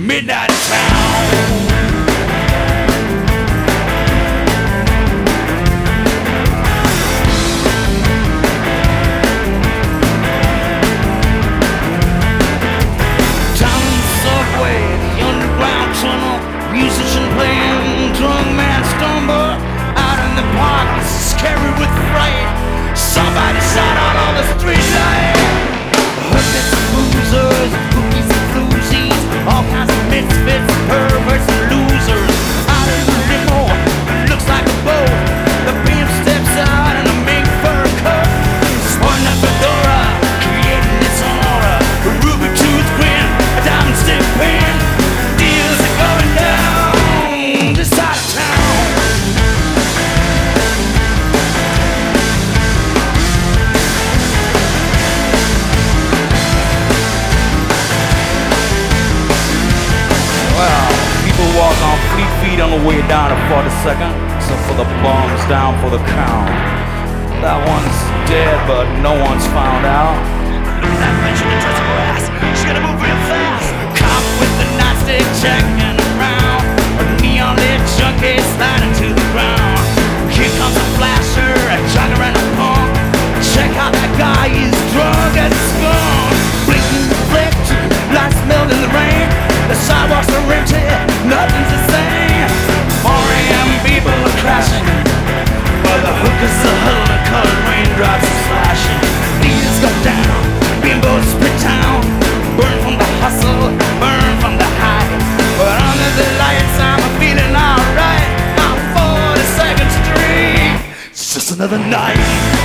midnight town. Musician playing, drunk man stumble out in the park, scary with fright. Somebody shot out all the street lights. Hoodless boozers, bookies and floozies, all kinds of misfits, perverts and losers. Out in the limo, looks like a boat. The pimp steps out in a mink fur coat, sporting a fedora, creating its aura. A ruby tooth grin, a diamond stick pin. Deals are going down this side of town. Well, people walk on fleet feet on the way down to 42nd, except for the bums down for the count. That one's dead, but no one's found out. Look at that bitch in the dress glass. She's gonna move real fast. Cop with the nightstick checking around. A neon lit junkie sliding to the ground. Here comes a flasher, a jogger and a punk. Check out that guy, he's drunk and skunk. Blinking reflect, lights melt in the rain. The sidewalks are empty, nothing's the same. 4 a.m. people are crashing, but the hookers are huddling, colored raindrops are slashing. Leaders go down, bimbos split town. Burn from the hustle, burn from the hype. But under the lights I'm feeling alright. I'm 42nd Street, it's just another night.